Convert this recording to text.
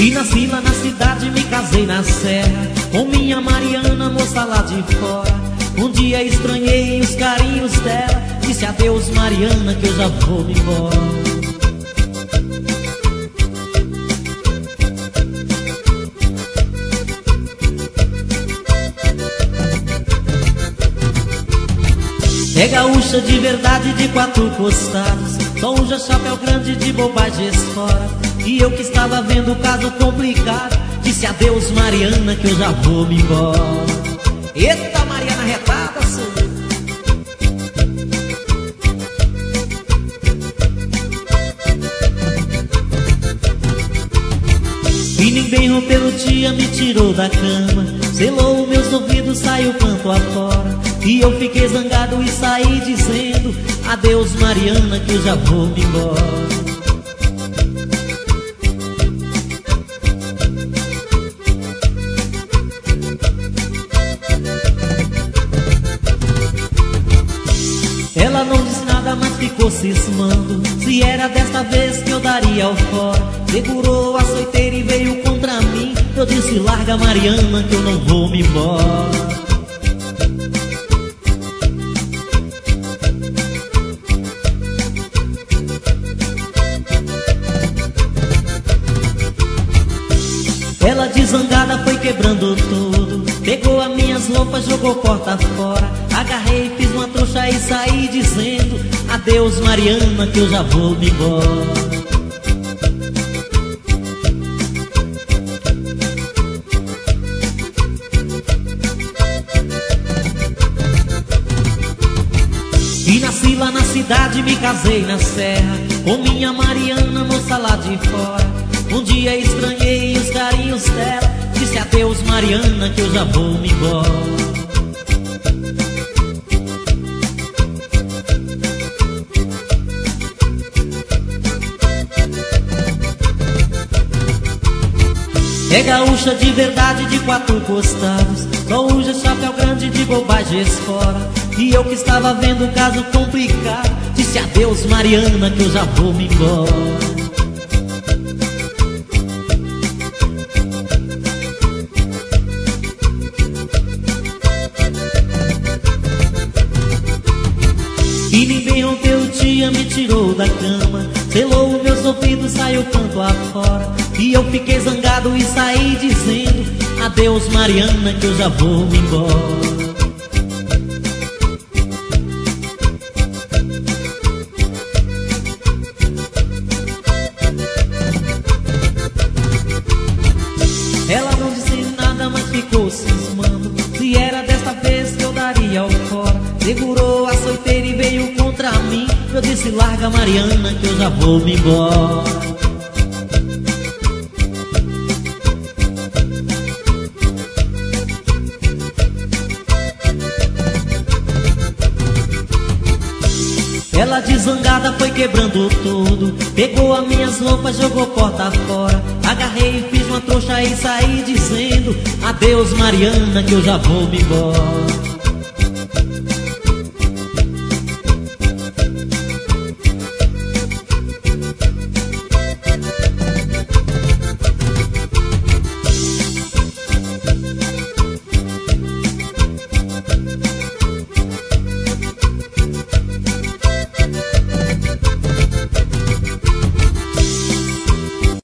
E nasci lá na cidade, me casei na serra, com minha Mariana, moça lá de fora. Um dia estranhei os carinhos dela, disse adeus Mariana que eu já vou me embora. É gaúcha de verdade, de quatro costados, só usa chapéu grande de bobagens fora. E eu que estava vendo o caso complicado, disse adeus Mariana que eu já vou me embora. Eita Mariana retada, senhor. E ninguém rompeu o dia, me tirou da cama, selou meus ouvidos, saiu canto afora. E eu fiquei zangado e saí dizendo adeus Mariana que eu já vou me embora. Ela não disse nada, mas ficou cismando se era desta vez que eu daria ao fora. Segurou a açoiteira e veio contra mim. Eu disse larga Mariana que eu não vou me embora. Ela desangada foi quebrando tudo, pegou as minhas roupas, jogou porta fora. Agarrei, fiz uma trouxa e saí dizendo adeus Mariana que eu já vou me embora. E nasci lá na cidade, me casei na serra, com minha Mariana, moça lá de fora. Um dia estranhei os carinhos dela, disse adeus Mariana que eu já vou me embora. É gaúcha de verdade, de quatro costados, só usa chapéu grande de bobagens fora. E eu que estava vendo o caso complicado, disse adeus Mariana que eu já vou me embora. E ninguém rompeu o dia, me tirou da cama, selou meus ouvidos, saiu canto afora. E eu fiquei zangado e saí dizendo adeus Mariana que eu já vou me embora. Ela não disse nada, mas ficou cismando se era desta vez que eu daria ao fora. Segurou a açoiteira e veio contra mim. Eu disse larga Mariana que eu já vou me embora. Ela desangada foi quebrando tudo, pegou as minhas roupas, jogou porta fora. Agarrei, fiz uma trouxa e saí dizendo adeus Mariana que eu já vou me embora.